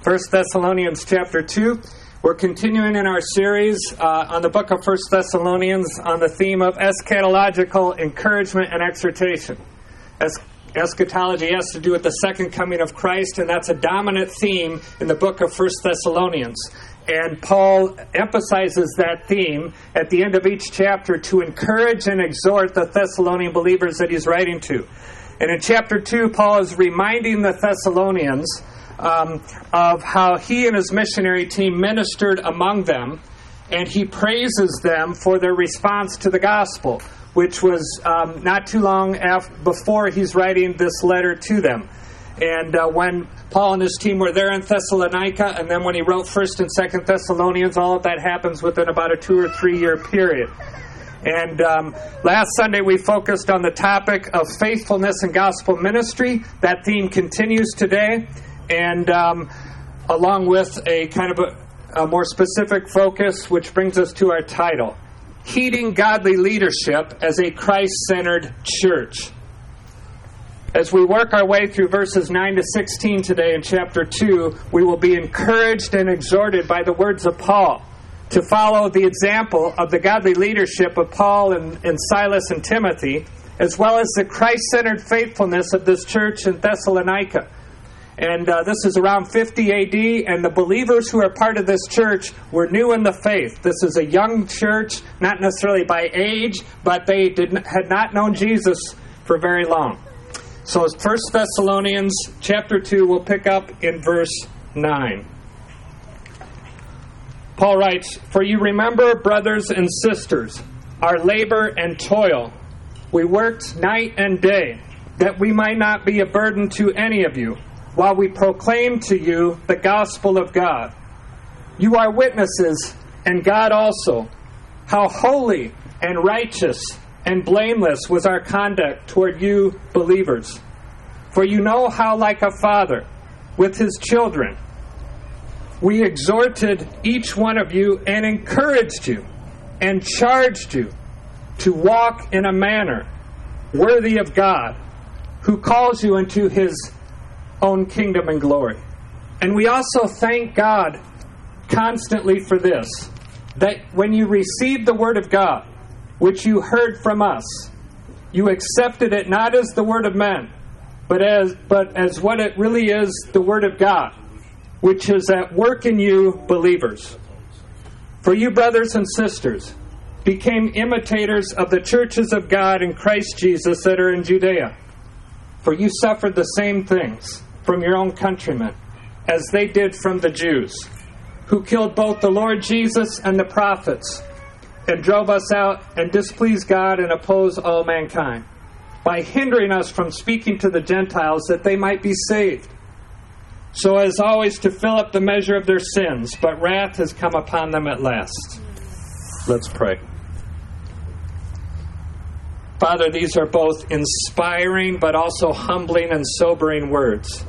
1 Thessalonians chapter 2. We're continuing in our series on the book of 1 Thessalonians on the theme of eschatological encouragement and exhortation. Eschatology has to do with the second coming of Christ, and that's a dominant theme in the book of 1 Thessalonians. And Paul emphasizes that theme at the end of each chapter to encourage and exhort the Thessalonian believers that he's writing to. And in chapter 2, Paul is reminding the Thessalonians of how he and his missionary team ministered among them, and he praises them for their response to the gospel, which was not too long before he's writing this letter to them. And when Paul and his team were there in Thessalonica, and then when he wrote 1 and 2 Thessalonians, all of that happens within about a 2 or 3 year period. And last Sunday we focused on the topic of faithfulness and gospel ministry. That theme continues today. And along with a kind of a more specific focus, which brings us to our title, Heeding Godly Leadership as a Christ-Centered Church. As we work our way through verses 9 to 16 today in chapter 2, we will be encouraged and exhorted by the words of Paul to follow the example of the godly leadership of Paul and Silas and Timothy, as well as the Christ-centered faithfulness of this church in Thessalonica. And this is around 50 A.D., and the believers who are part of this church were new in the faith. This is a young church, not necessarily by age, but they had not known Jesus for very long. So 1 Thessalonians chapter 2, we'll pick up in verse 9. Paul writes, "For you remember, brothers and sisters, our labor and toil. We worked night and day, that we might not be a burden to any of you, while we proclaim to you the gospel of God. You are witnesses, and God also, how holy and righteous and blameless was our conduct toward you believers. For you know how, like a father with his children, we exhorted each one of you and encouraged you and charged you to walk in a manner worthy of God, who calls you into his own kingdom and glory. And we also thank God constantly for this, that when you received the word of God, which you heard from us, you accepted it not as the word of men, but as what it really is, the word of God, which is at work in you believers. For you, brothers and sisters, became imitators of the churches of God in Christ Jesus that are in Judea. For you suffered the same things from your own countrymen, as they did from the Jews, who killed both the Lord Jesus and the prophets, and drove us out and displeased God and opposed all mankind, by hindering us from speaking to the Gentiles that they might be saved, so as always to fill up the measure of their sins, but wrath has come upon them at last." Let's pray. Father, these are both inspiring but also humbling and sobering words.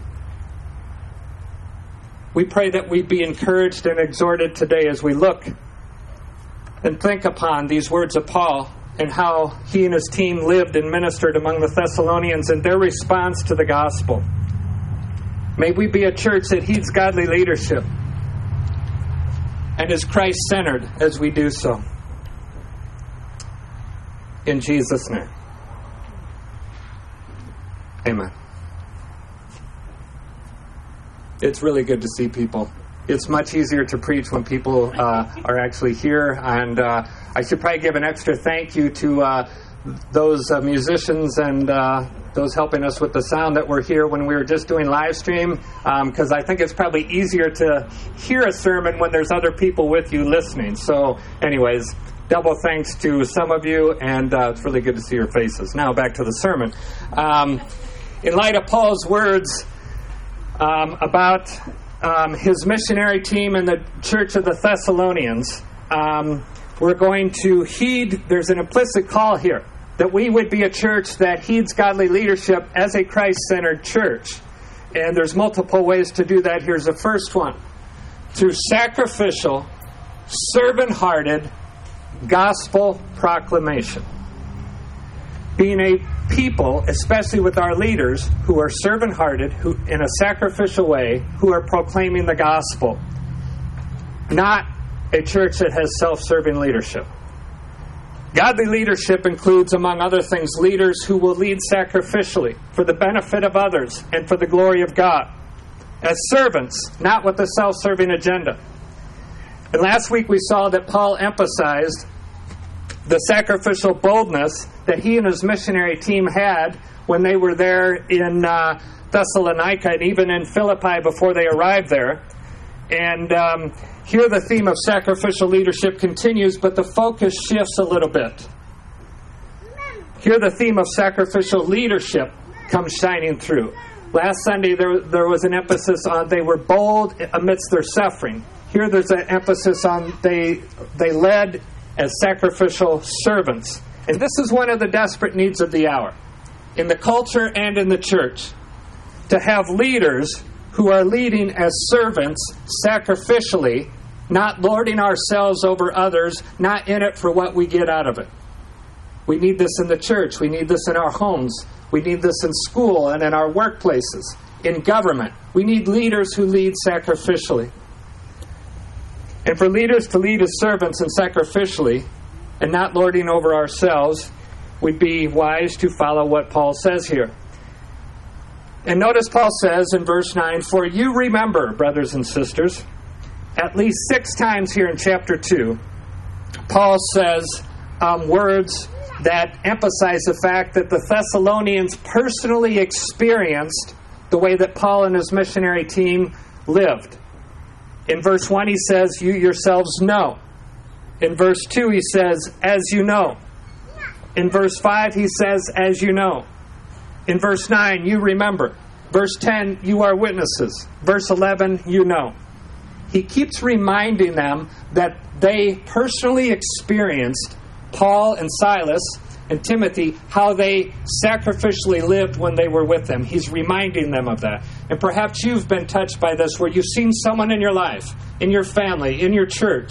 We pray that we be encouraged and exhorted today as we look and think upon these words of Paul and how he and his team lived and ministered among the Thessalonians and their response to the gospel. May we be a church that heeds godly leadership and is Christ-centered as we do so. In Jesus' name. Amen. It's really good to see people. It's much easier to preach when people are actually here. And I should probably give an extra thank you to those musicians and those helping us with the sound that were here when we were just doing live stream, because I think it's probably easier to hear a sermon when there's other people with you listening. So anyways, double thanks to some of you, and it's really good to see your faces. Now back to the sermon. In light of Paul's words about his missionary team and the church of the Thessalonians, we're going to heed, there's an implicit call here, that we would be a church that heeds godly leadership as a Christ-centered church. And there's multiple ways to do that. Here's the first one. Through sacrificial, servant-hearted gospel proclamation. Being a people, especially with our leaders, who are servant-hearted, who in a sacrificial way, who are proclaiming the gospel. Not a church that has self-serving leadership. Godly leadership includes, among other things, leaders who will lead sacrificially for the benefit of others and for the glory of God, as servants, not with a self-serving agenda. And last week we saw that Paul emphasized the sacrificial boldness that he and his missionary team had when they were there in Thessalonica and even in Philippi before they arrived there. And here the theme of sacrificial leadership continues, but the focus shifts a little bit. Here the theme of sacrificial leadership comes shining through. Last Sunday there was an emphasis on they were bold amidst their suffering. Here there's an emphasis on they led as sacrificial servants. And this is one of the desperate needs of the hour, in the culture and in the church, to have leaders who are leading as servants sacrificially, not lording ourselves over others, not in it for what we get out of it. We need this in the church. We need this in our homes. We need this in school and in our workplaces, in government. We need leaders who lead sacrificially. And for leaders to lead as servants and sacrificially, and not lording over ourselves, we'd be wise to follow what Paul says here. And notice Paul says in verse 9, "For you remember, brothers and sisters," at least 6 times here in chapter 2, Paul says words that emphasize the fact that the Thessalonians personally experienced the way that Paul and his missionary team lived. In verse 1 he says, "You yourselves know." In verse 2 he says, "As you know." In verse 5 he says, "As you know." In verse 9, "You remember." Verse 10, "You are witnesses." Verse 11, "You know." He keeps reminding them that they personally experienced Paul and Silas and Timothy, how they sacrificially lived when they were with them. He's reminding them of that. And perhaps you've been touched by this, where you've seen someone in your life, in your family, in your church,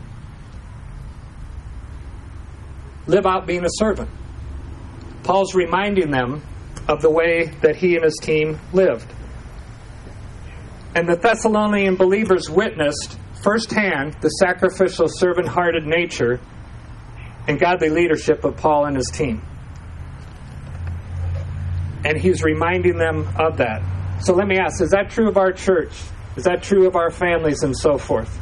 live out being a servant. Paul's reminding them of the way that he and his team lived. And the Thessalonian believers witnessed firsthand the sacrificial, servant-hearted nature and godly leadership of Paul and his team. And he's reminding them of that. So let me ask, is that true of our church? Is that true of our families and so forth?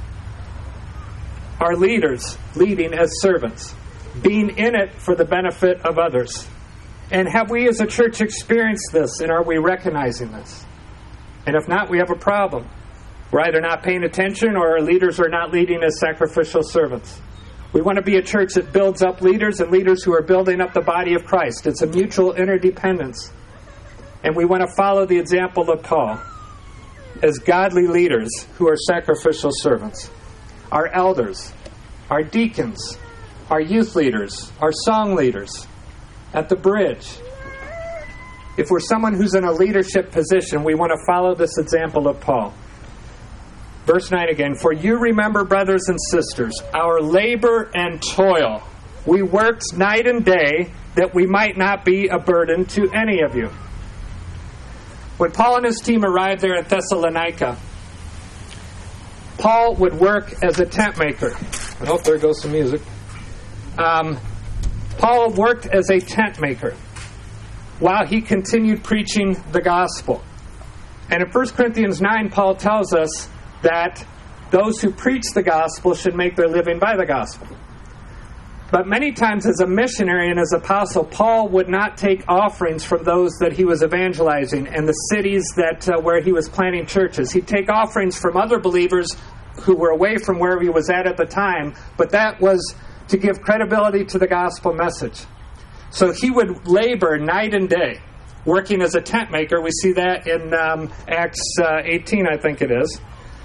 Are leaders leading as servants, being in it for the benefit of others? And have we as a church experienced this, and are we recognizing this? And if not, we have a problem. We're either not paying attention, or our leaders are not leading as sacrificial servants. We want to be a church that builds up leaders, and leaders who are building up the body of Christ. It's a mutual interdependence. And we want to follow the example of Paul as godly leaders who are sacrificial servants. Our elders, our deacons, our youth leaders, our song leaders, at the bridge. If we're someone who's in a leadership position, we want to follow this example of Paul. Verse 9 again, "For you remember, brothers and sisters, our labor and toil. We worked night and day that we might not be a burden to any of you." When Paul and his team arrived there at Thessalonica, Paul would work as a tent maker. Oh, there goes some music. Paul worked as a tent maker while he continued preaching the gospel. And in 1 Corinthians 9, Paul tells us that those who preach the gospel should make their living by the gospel. But many times as a missionary and as apostle, Paul would not take offerings from those that he was evangelizing and the cities that where he was planting churches. He'd take offerings from other believers who were away from where he was at the time, but that was to give credibility to the gospel message. So he would labor night and day, working as a tent maker. We see that in Acts 18, I think it is.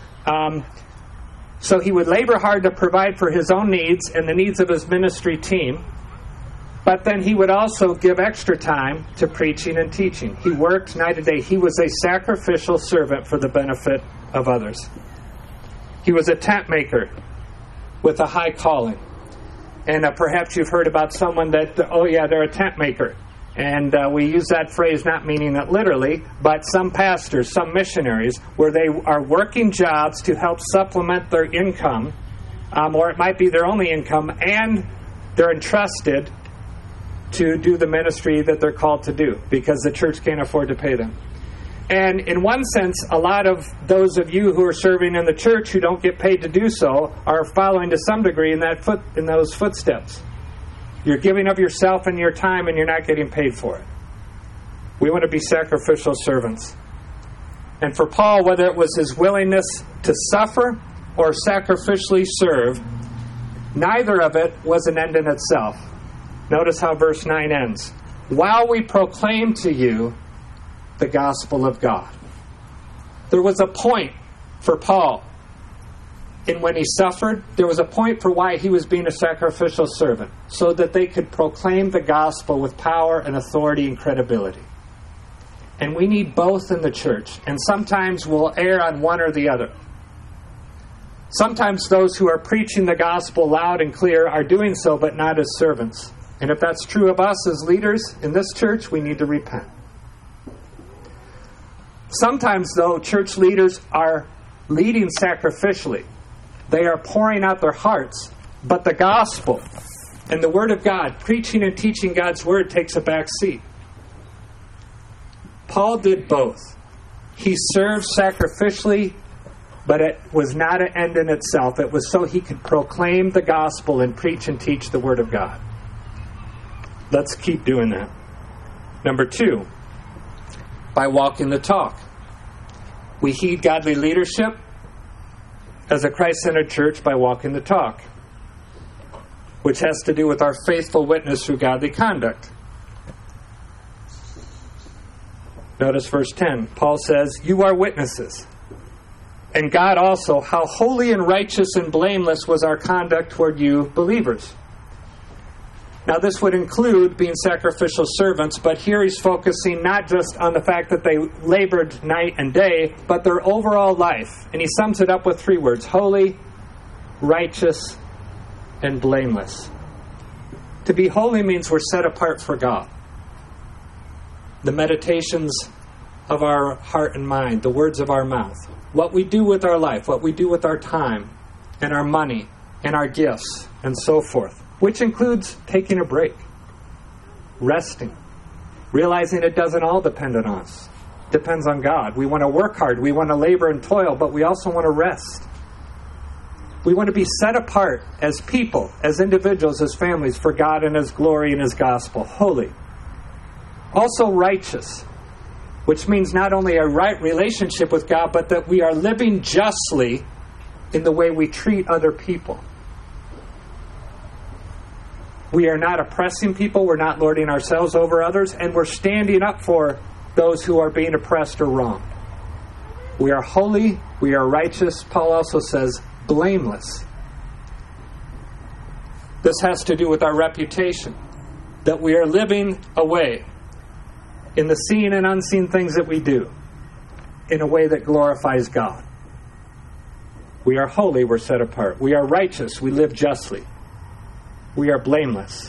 So he would labor hard to provide for his own needs and the needs of his ministry team. But then he would also give extra time to preaching and teaching. He worked night and day. He was a sacrificial servant for the benefit of others. He was a tent maker with a high calling. And perhaps you've heard about someone that, oh yeah, they're a tent maker. And we use that phrase not meaning it literally, but some pastors, some missionaries, where they are working jobs to help supplement their income, or it might be their only income, and they're entrusted to do the ministry that they're called to do because the church can't afford to pay them. And in one sense, a lot of those of you who are serving in the church who don't get paid to do so are following to some degree in those footsteps. You're giving of yourself and your time, and you're not getting paid for it. We want to be sacrificial servants. And for Paul, whether it was his willingness to suffer or sacrificially serve, neither of it was an end in itself. Notice how verse 9 ends. While we proclaim to you the gospel of God. There was a point for Paul in when he suffered. There was a point for why he was being a sacrificial servant, so that they could proclaim the gospel with power and authority and credibility. And we need both in the church, and sometimes we'll err on one or the other. Sometimes those who are preaching the gospel loud and clear are doing so, but not as servants. And if that's true of us as leaders in this church, we need to repent. Sometimes, though, church leaders are leading sacrificially. They are pouring out their hearts, but the gospel and the Word of God, preaching and teaching God's Word, takes a back seat. Paul did both. He served sacrificially, but it was not an end in itself. It was so he could proclaim the gospel and preach and teach the Word of God. Let's keep doing that. Number 2, by walking the talk. We heed godly leadership as a Christ-centered church by walking the talk, which has to do with our faithful witness through godly conduct. Notice verse 10. Paul says, "You are witnesses, and God also, how holy and righteous and blameless was our conduct toward you believers." Now, this would include being sacrificial servants, but here he's focusing not just on the fact that they labored night and day, but their overall life. And he sums it up with 3 words: holy, righteous, and blameless. To be holy means we're set apart for God. The meditations of our heart and mind, the words of our mouth, what we do with our life, what we do with our time, and our money, and our gifts, and so forth. Which includes taking a break, resting, realizing it doesn't all depend on us. It depends on God. We want to work hard. We want to labor and toil, but we also want to rest. We want to be set apart as people, as individuals, as families, for God and His glory and His gospel. Holy. Also righteous, which means not only a right relationship with God, but that we are living justly in the way we treat other people. We are not oppressing people, we're not lording ourselves over others, and we're standing up for those who are being oppressed or wronged. We are holy, we are righteous. Paul also says, blameless. This has to do with our reputation, that we are living a way in the seen and unseen things that we do in a way that glorifies God. We are holy, we're set apart. We are righteous, we live justly. We are blameless.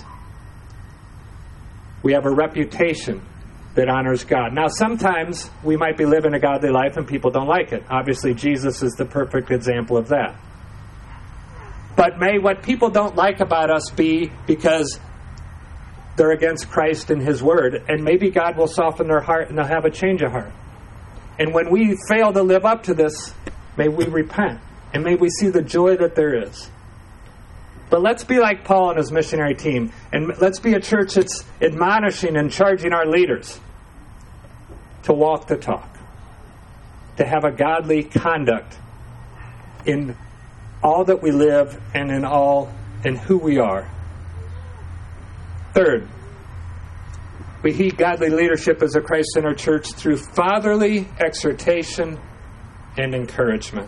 We have a reputation that honors God. Now, sometimes we might be living a godly life and people don't like it. Obviously, Jesus is the perfect example of that. But may what people don't like about us be because they're against Christ and His Word, and maybe God will soften their heart and they'll have a change of heart. And when we fail to live up to this, may we repent, and may we see the joy that there is. But let's be like Paul and his missionary team, and let's be a church that's admonishing and charging our leaders to walk the talk, to have a godly conduct in all that we live and in who we are. Third, we heed godly leadership as a Christ-centered church through fatherly exhortation and encouragement,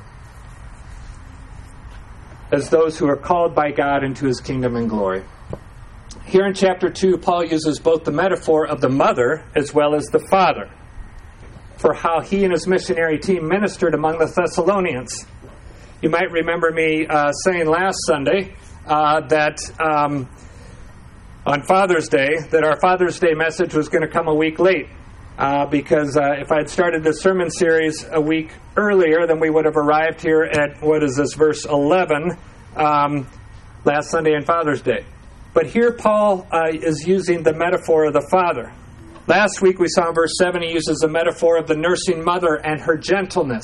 as those who are called by God into His kingdom and glory. Here in chapter 2, Paul uses both the metaphor of the mother as well as the father for how he and his missionary team ministered among the Thessalonians. You might remember me saying last Sunday that on Father's Day that our Father's Day message was going to come a week late because if I had started this sermon series a week earlier, then we would have arrived here at, verse 11, last Sunday on Father's Day. But here Paul is using the metaphor of the father. Last week we saw in verse 7 he uses the metaphor of the nursing mother and her gentleness.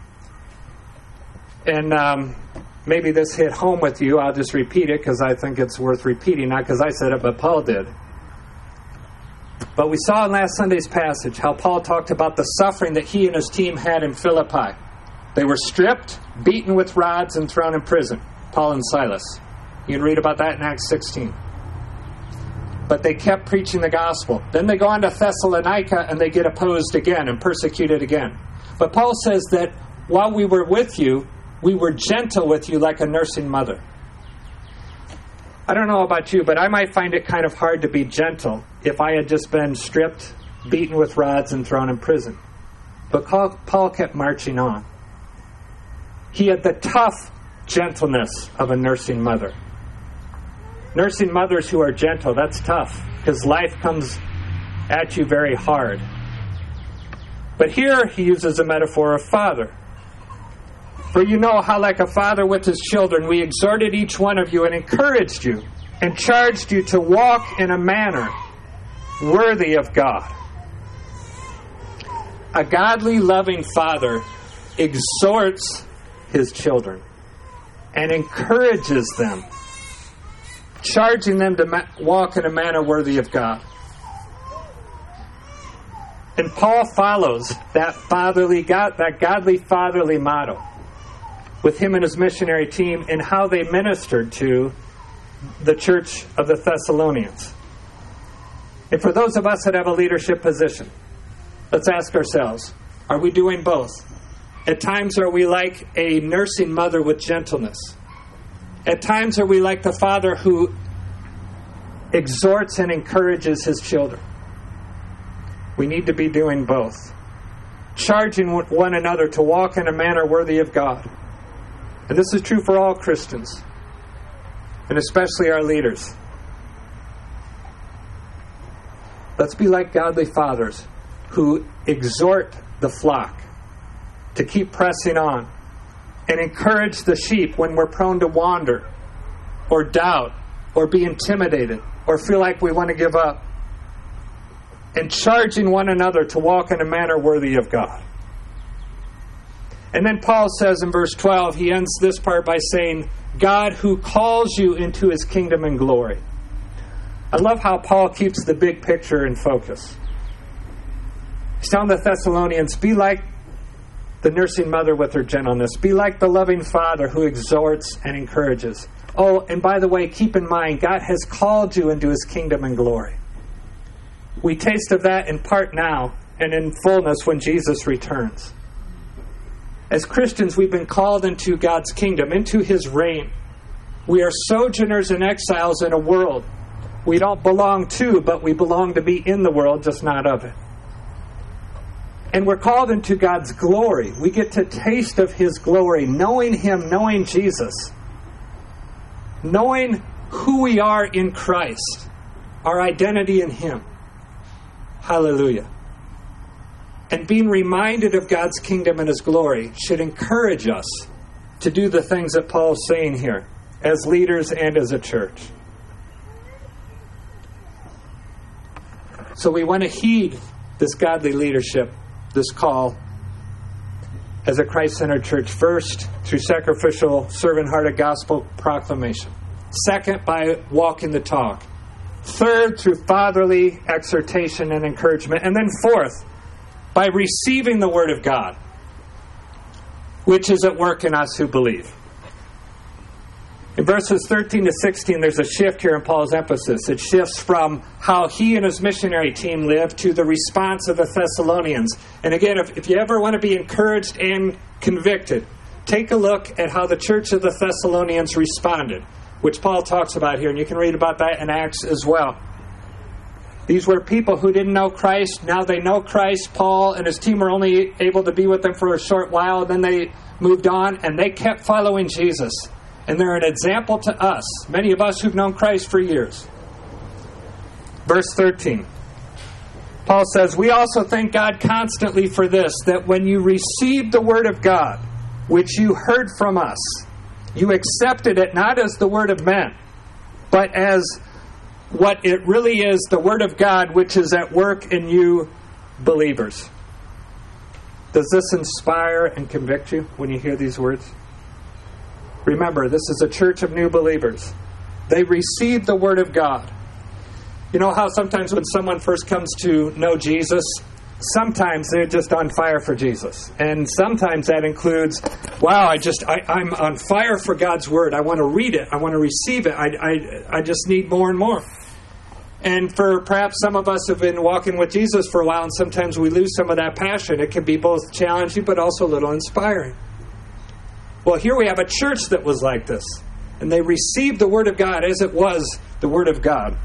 And maybe this hit home with you. I'll just repeat it because I think it's worth repeating, not because I said it, but Paul did. But we saw in last Sunday's passage how Paul talked about the suffering that he and his team had in Philippi. They were stripped, beaten with rods, and thrown in prison. Paul and Silas. You can read about that in Acts 16. But they kept preaching the gospel. Then they go on to Thessalonica and they get opposed again and persecuted again. But Paul says that while we were with you, we were gentle with you like a nursing mother. I don't know about you, but I might find it kind of hard to be gentle if I had just been stripped, beaten with rods, and thrown in prison. But Paul kept marching on. He had the tough gentleness of a nursing mother. Nursing mothers who are gentle, that's tough, because life comes at you very hard. But here he uses a metaphor of father. For you know how, like a father with his children, we exhorted each one of you and encouraged you and charged you to walk in a manner worthy of God. A godly, loving father exhorts his children and encourages them, charging them to walk in a manner worthy of God. And Paul follows that godly fatherly motto with him and his missionary team in how they ministered to the church of the Thessalonians. And for those of us that have a leadership position, let's ask ourselves, are we doing both? At times are we like a nursing mother with gentleness? At times are we like the father who exhorts and encourages his children? We need to be doing both. Charging one another to walk in a manner worthy of God. And this is true for all Christians, and especially our leaders. Let's be like godly fathers who exhort the flock to keep pressing on and encourage the sheep when we're prone to wander or doubt or be intimidated or feel like we want to give up, and charging one another to walk in a manner worthy of God. And then Paul says in verse 12, he ends this part by saying, God who calls you into his kingdom and glory. I love how Paul keeps the big picture in focus. He's telling the Thessalonians, be like the nursing mother with her gentleness. Be like the loving father who exhorts and encourages. Oh, and by the way, keep in mind, God has called you into his kingdom and glory. We taste of that in part now and in fullness when Jesus returns. As Christians, we've been called into God's kingdom, into his reign. We are sojourners and exiles in a world we don't belong to, but we belong to be in the world, just not of it. And we're called into God's glory. We get to taste of his glory, knowing him, knowing Jesus, knowing who we are in Christ, our identity in him. Hallelujah. And being reminded of God's kingdom and his glory should encourage us to do the things that Paul's saying here as leaders and as a church. So we want to heed this godly leadership, this call as a Christ-centered church. First, through sacrificial, servant-hearted gospel proclamation. Second, by walking the talk. Third, through fatherly exhortation and encouragement. And then fourth, by receiving the Word of God, which is at work in us who believe. In verses 13 to 16, there's a shift here in Paul's emphasis. It shifts from how he and his missionary team lived to the response of the Thessalonians. And again, if you ever want to be encouraged and convicted, take a look at how the church of the Thessalonians responded, which Paul talks about here. And you can read about that in Acts as well. These were people who didn't know Christ. Now they know Christ. Paul and his team were only able to be with them for a short while. Then they moved on, and they kept following Jesus. And they're an example to us, many of us who've known Christ for years. Verse 13. Paul says, "We also thank God constantly for this, that when you received the word of God, which you heard from us, you accepted it not as the word of men, but as what it really is, the word of God, which is at work in you believers." Does this inspire and convict you when you hear these words? Remember, this is a church of new believers. They received the word of God. You know how sometimes when someone first comes to know Jesus, sometimes they're just on fire for Jesus. And sometimes that includes, wow, I'm on fire for God's word. I want to read it. I want to receive it. I just need more and more. And for perhaps some of us have been walking with Jesus for a while, and sometimes we lose some of that passion. It can be both challenging but also a little inspiring. Well, here we have a church that was like this. And they received the word of God as it was the word of God.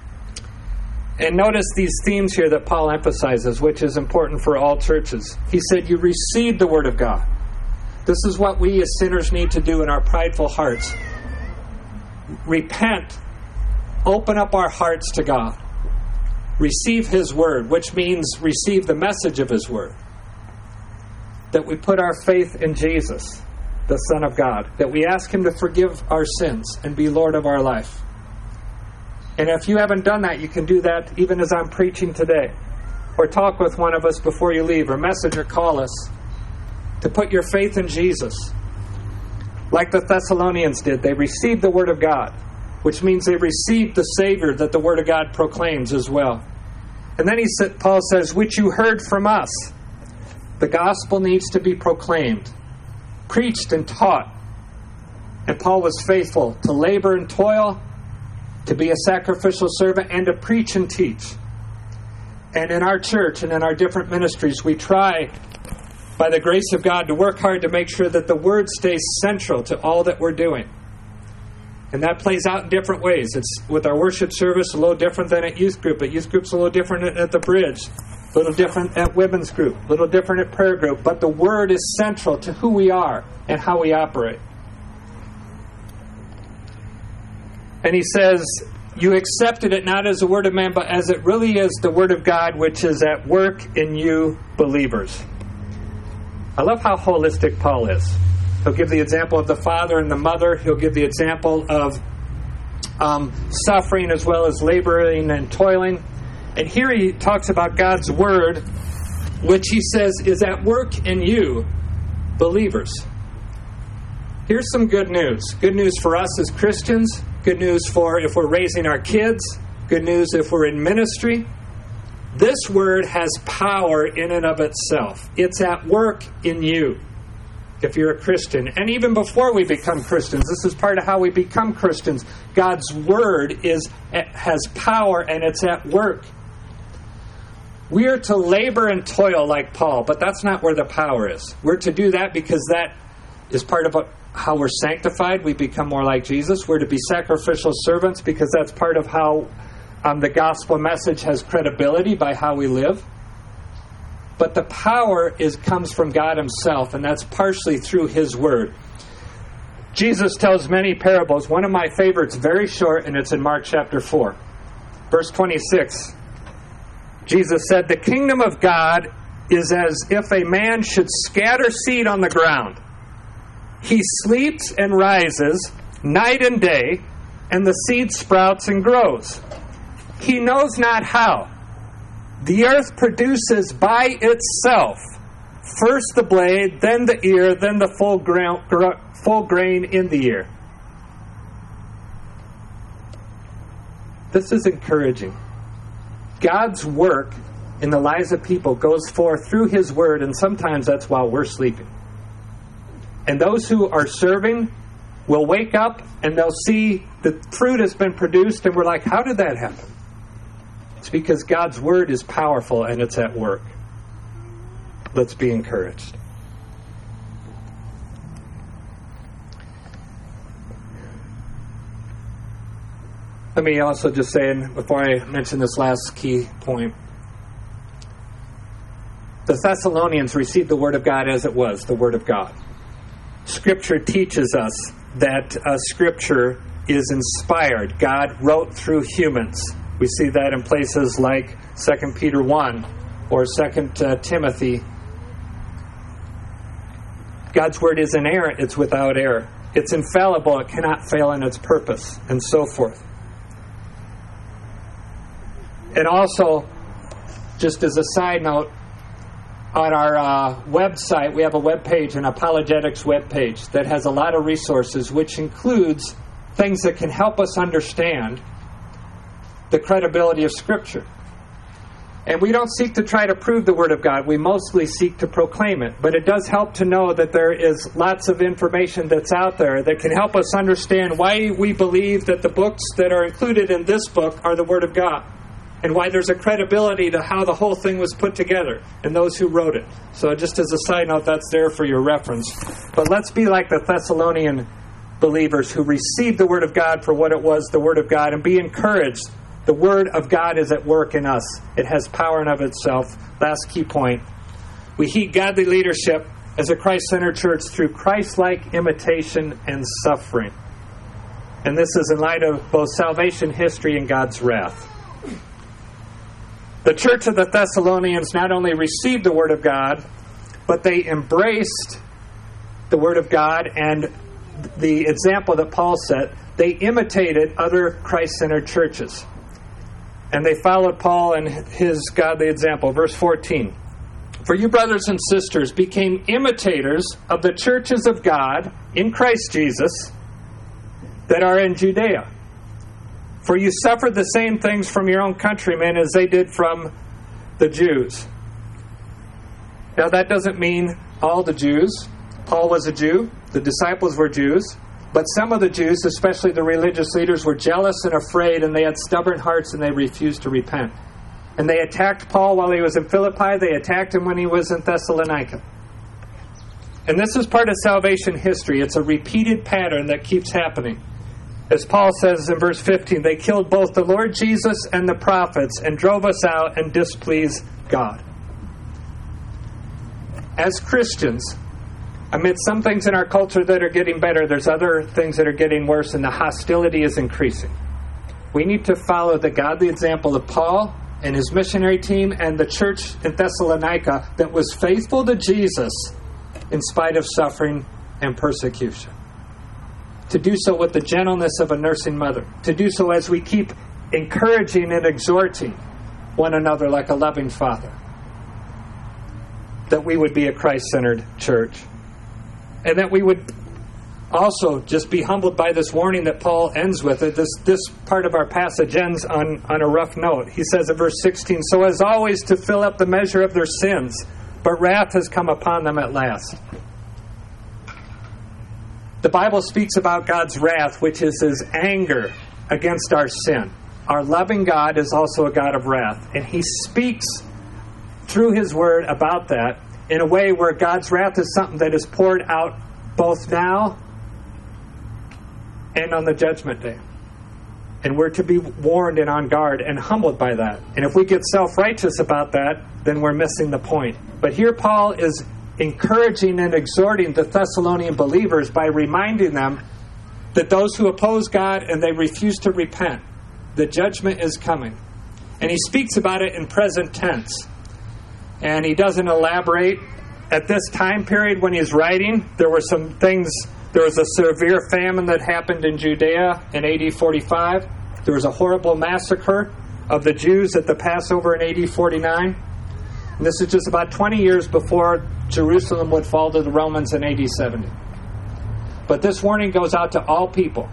And notice these themes here that Paul emphasizes, which is important for all churches. He said, you received the word of God. This is what we as sinners need to do in our prideful hearts. Repent. Open up our hearts to God. Receive His word, which means receive the message of His word. That we put our faith in Jesus, the Son of God. That we ask Him to forgive our sins and be Lord of our life. And if you haven't done that, you can do that even as I'm preaching today. Or talk with one of us before you leave, or message or call us. To put your faith in Jesus. Like the Thessalonians did. They received the word of God. Which means they received the Savior that the word of God proclaims as well. And then Paul says, which you heard from us. The gospel needs to be proclaimed. Preached and taught. And Paul was faithful to labor and toil, to be a sacrificial servant, and to preach and teach. And in our church and in our different ministries, we try, by the grace of God, to work hard to make sure that the Word stays central to all that we're doing. And that plays out in different ways. It's with our worship service a little different than at youth group. At youth group's a little different at the bridge. A little different at women's group. A little different at prayer group. But the Word is central to who we are and how we operate. And he says, you accepted it not as the word of man, but as it really is the word of God, which is at work in you believers. I love how holistic Paul is. He'll give the example of the father and the mother. He'll give the example of suffering as well as laboring and toiling. And here he talks about God's word, which he says is at work in you believers. Here's some good news. Good news for us as Christians. Good news for if we're raising our kids. Good news if we're in ministry. This word has power in and of itself. It's at work in you if you're a Christian. And even before we become Christians, this is part of how we become Christians. God's word has power and it's at work. We are to labor and toil like Paul, but that's not where the power is. We're to do that because that is part of how we're sanctified. We become more like Jesus. We're to be sacrificial servants because that's part of how the gospel message has credibility by how we live. But the power comes from God Himself, and that's partially through His word. Jesus tells many parables. One of my favorites, very short, and it's in Mark chapter 4. Verse 26. Jesus said, the kingdom of God is as if a man should scatter seed on the ground. He sleeps and rises night and day, and the seed sprouts and grows. He knows not how. The earth produces by itself first the blade, then the ear, then the full grain in the ear. This is encouraging. God's work in the lives of people goes forth through His word, and sometimes that's while we're sleeping. And those who are serving will wake up and they'll see the fruit has been produced, and we're like, how did that happen? It's because God's word is powerful and it's at work. Let's be encouraged. Let me also just say, before I mention this last key point, the Thessalonians received the word of God as it was, the word of God. Scripture teaches us that Scripture is inspired. God wrote through humans. We see that in places like 2 Peter 1 or 2 Timothy. God's Word is inerrant, it's without error. It's infallible, it cannot fail in its purpose, and so forth. And also, just as a side note, on our website, we have a webpage, an apologetics webpage, that has a lot of resources, which includes things that can help us understand the credibility of Scripture. And we don't seek to try to prove the Word of God. We mostly seek to proclaim it. But it does help to know that there is lots of information that's out there that can help us understand why we believe that the books that are included in this book are the Word of God, and why there's a credibility to how the whole thing was put together and those who wrote it. So just as a side note, that's there for your reference. But let's be like the Thessalonian believers who received the Word of God for what it was, the Word of God, and be encouraged. The Word of God is at work in us. It has power in of itself. Last key point. We heed godly leadership as a Christ-centered church through Christ-like imitation and suffering. And this is in light of both salvation history and God's wrath. The church of the Thessalonians not only received the Word of God, but they embraced the Word of God and the example that Paul set. They imitated other Christ-centered churches. And they followed Paul and his godly example. Verse 14. For you, brothers and sisters, became imitators of the churches of God in Christ Jesus that are in Judea. For you suffered the same things from your own countrymen as they did from the Jews. Now that doesn't mean all the Jews. Paul was a Jew. The disciples were Jews. But some of the Jews, especially the religious leaders, were jealous and afraid, and they had stubborn hearts, and they refused to repent. And they attacked Paul while he was in Philippi. They attacked him when he was in Thessalonica. And this is part of salvation history. It's a repeated pattern that keeps happening. As Paul says in verse 15, they killed both the Lord Jesus and the prophets and drove us out and displeased God. As Christians, amid some things in our culture that are getting better, there's other things that are getting worse, and the hostility is increasing. We need to follow the godly example of Paul and his missionary team and the church in Thessalonica that was faithful to Jesus in spite of suffering and persecution. To do so with the gentleness of a nursing mother. To do so as we keep encouraging and exhorting one another like a loving father. That we would be a Christ-centered church. And that we would also just be humbled by this warning that Paul ends with. This part of our passage ends on a rough note. He says in verse 16, so as always to fill up the measure of their sins, but wrath has come upon them at last. The Bible speaks about God's wrath, which is His anger against our sin. Our loving God is also a God of wrath. And He speaks through His Word about that in a way where God's wrath is something that is poured out both now and on the judgment day. And we're to be warned and on guard and humbled by that. And if we get self-righteous about that, then we're missing the point. But here Paul is encouraging and exhorting the Thessalonian believers by reminding them that those who oppose God and they refuse to repent, the judgment is coming. And he speaks about it in present tense. And he doesn't elaborate. At this time period when he's writing, there were some things. There was a severe famine that happened in Judea in AD 45. There was a horrible massacre of the Jews at the Passover in AD 49. And this is just about 20 years before Jerusalem would fall to the Romans in AD 70. But this warning goes out to all people.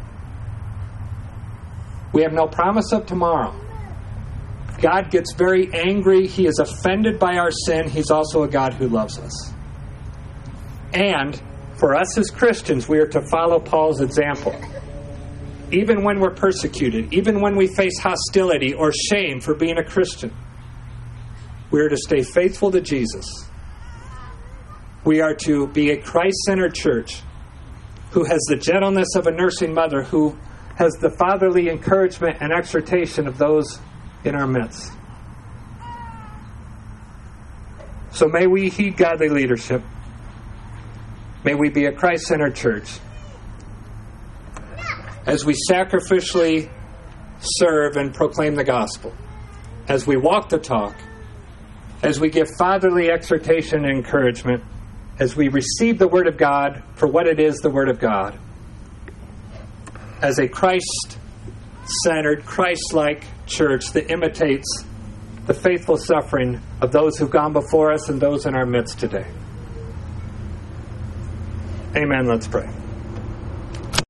We have no promise of tomorrow. God gets very angry. He is offended by our sin. He's also a God who loves us. And for us as Christians, we are to follow Paul's example. Even when we're persecuted, even when we face hostility or shame for being a Christian, we are to stay faithful to Jesus. We are to be a Christ-centered church who has the gentleness of a nursing mother, who has the fatherly encouragement and exhortation of those in our midst. So may we heed godly leadership. May we be a Christ-centered church as we sacrificially serve, and proclaim the gospel, as we walk the talk, as we give fatherly exhortation and encouragement, as we receive the Word of God for what it is, the Word of God, as a Christ-centered, Christ-like church that imitates the faithful suffering of those who've gone before us and those in our midst today. Amen. Let's pray.